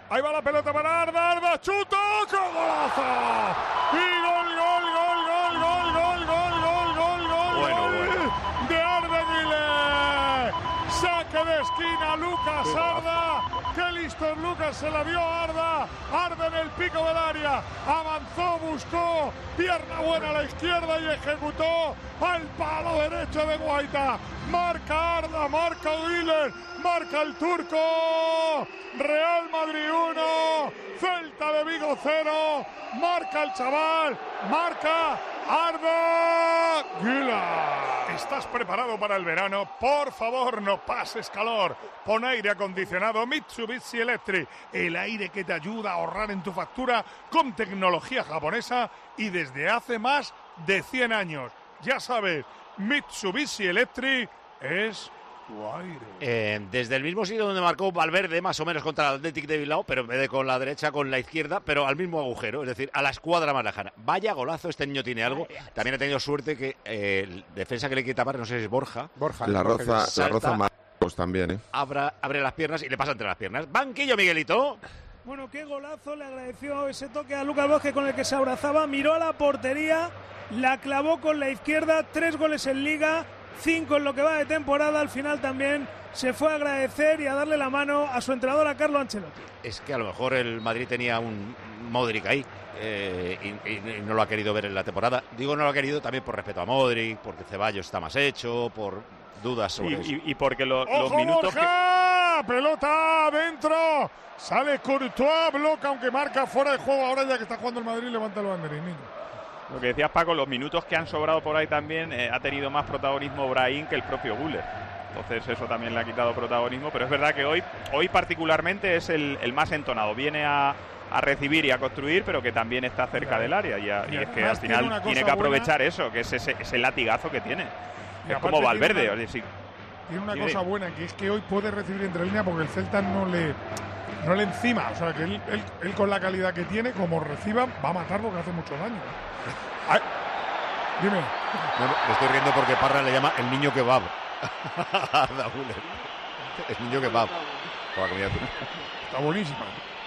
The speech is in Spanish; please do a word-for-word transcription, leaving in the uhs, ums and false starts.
Ahí va la pelota para Arda, Arda, chuta, ¡qué golazo! Y gol, gol, gol, gol, gol, gol, gol, gol, gol, gol, bueno, gol bueno. de Arda Güler. Saque de esquina, Lucas Arda. Qué listo Lucas, se la dio a Arda. Arda en el pico del área. Avanzó, buscó. Pierna buena a la izquierda y ejecutó al palo derecho de Guaita. Marca Arda, marca Güler, marca el turco. Real Madrid uno, Celta de Vigo cero. Marca el chaval, marca Arda Güler. ¿Estás preparado para el verano? Por favor, no pases calor. Pon aire acondicionado Mitsubishi Electric, el aire que te ayuda a ahorrar en tu factura con tecnología japonesa y desde hace más de cien años. Ya sabes, Mitsubishi Electric es tu aire. Eh, desde el mismo sitio donde marcó Valverde, más o menos contra el Athletic de Bilbao, pero en vez de con la derecha, con la izquierda, pero al mismo agujero, es decir, a la escuadra más lejana. Vaya golazo, este niño tiene algo. También ha tenido suerte que eh, el defensa que le quiere tapar, no sé si es Borja. Borja. La roza, salta, la roza más pues también, ¿eh? Abra, abre las piernas y le pasa entre las piernas. Banquillo, Miguelito. Bueno, qué golazo, le agradeció ese toque a Lucas Vázquez con el que se abrazaba, miró a la portería, la clavó con la izquierda, tres goles en Liga, cinco en lo que va de temporada, al final también se fue a agradecer y a darle la mano a su entrenador, a Carlo Ancelotti. Es que a lo mejor el Madrid tenía un Modric ahí eh, y, y, y no lo ha querido ver en la temporada. Digo no lo ha querido también por respeto a Modric, porque Ceballos está más hecho, por dudas sobre y, eso. Y, y porque lo, ¡Ojo, los minutos Borja! Que... Pelota adentro. Sale Courtois, bloca, aunque marca fuera de juego. Ahora ya que está jugando el Madrid, levanta el banderín. Lo que decías, Paco, los minutos que han sobrado por ahí también eh, ha tenido más protagonismo Brahim que el propio Güler. Entonces eso también le ha quitado protagonismo. Pero es verdad que hoy, hoy particularmente es el, el más entonado. Viene a, a recibir y a construir, pero que también está cerca del área. Y, a, y es que al final tiene que aprovechar buena. Eso, que es ese, ese latigazo que tiene. Y es como Valverde. Tiene una, sí. tiene una cosa buena, que es que hoy puede recibir entre líneas porque el Celta no le... No le encima, o sea que él, él, él con la calidad que tiene, como reciba, va a matar porque hace mucho daño. Ay, dime. No, no, me estoy riendo porque Parra le llama el niño kebab. Arda Güler. El niño kebab. Está buenísima.